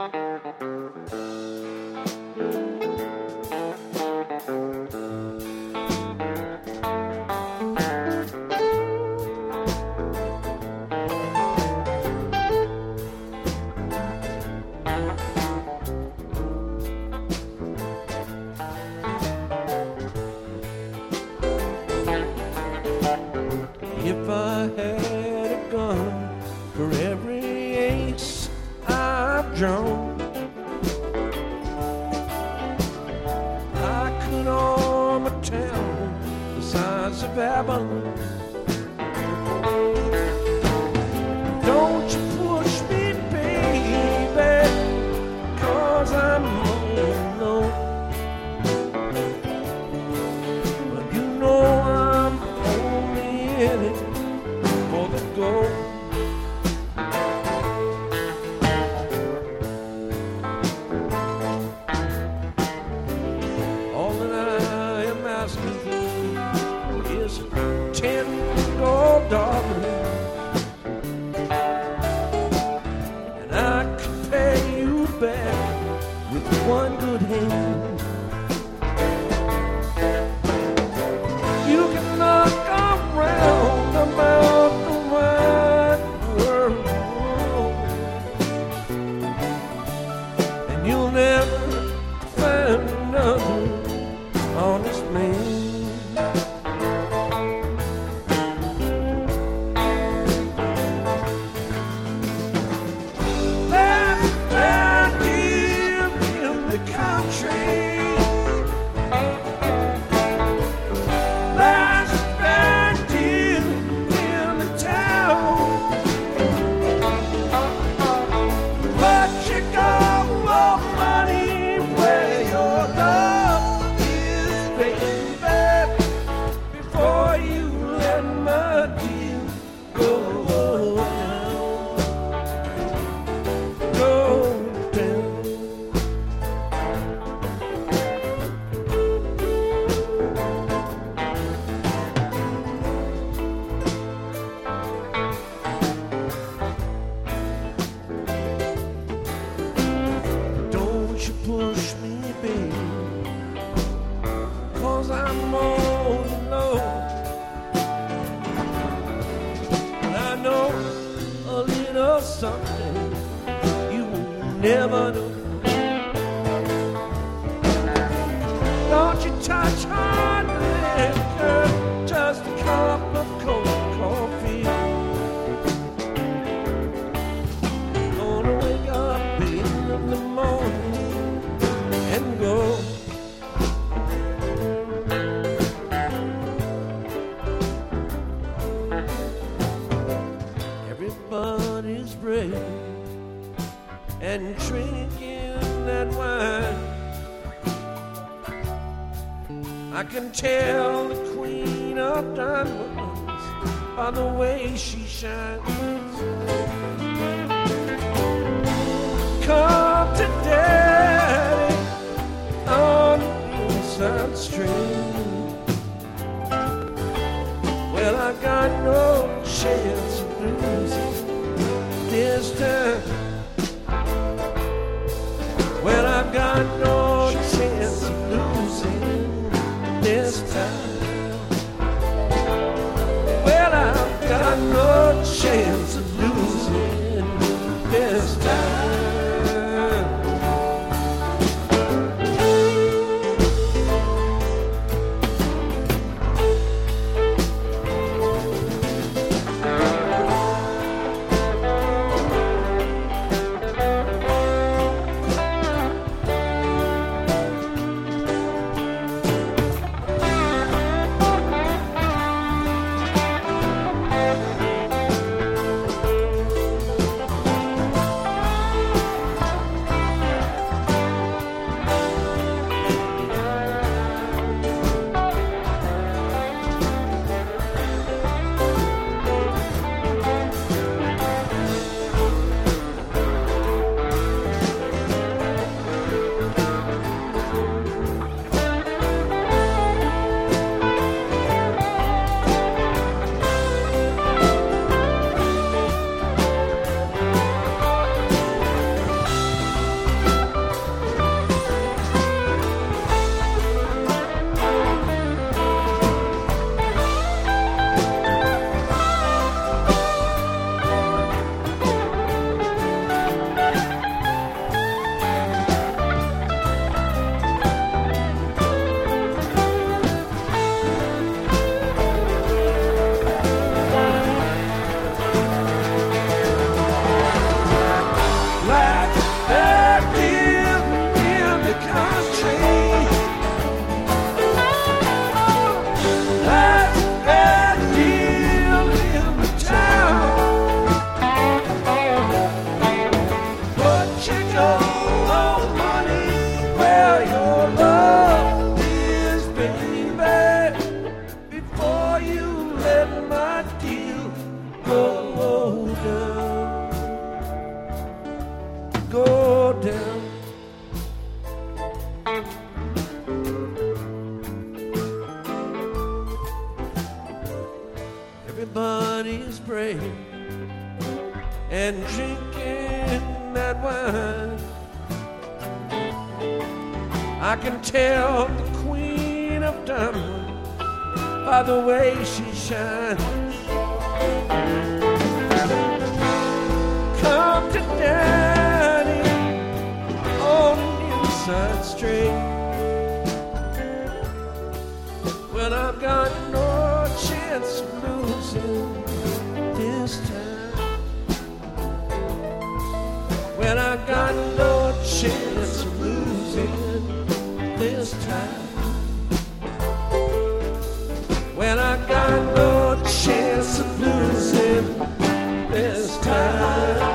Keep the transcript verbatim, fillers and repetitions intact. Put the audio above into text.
If I had a gun for every ace I've drawn, I could arm a town the size of Abilene. Don't you push me, baby, 'cause I'm all alone. But you know I'm only in it for the gold. All that I am asking for is ten gold dollars, and I can pay you back with one good hand. You can knock around about the wide world, and you'll never find another honest man. Last I lived in the country, last I lived in the town, but you got more money where your love is, baby, before you let my deal go down, go down. Don't you push me, baby, 'cause I'm all alone. And I know a little something you will never know. Don't you touch hard liquor, just a cup of cold coffee. Gonna wake up in the morning and go. Everybody's brave and drinking that wine. I can tell the queen of diamonds by the way she shines. Come to daddy on the inside street. Well, I got no chance of losing this time. Well, I've got no chance of losing this time. Well, I've got no chance of losing this time. that live in the country. That's that live in the town. But you go on money where your love is, baby, before you let my deal go down, go down. Everybody's praying and drinking that wine. I can tell the Queen of Diamonds by the way she shines. Come to daddy on the inside street when I've got no chance of losing this time. When I got no chance of losing this time. When I got no chance of losing this time.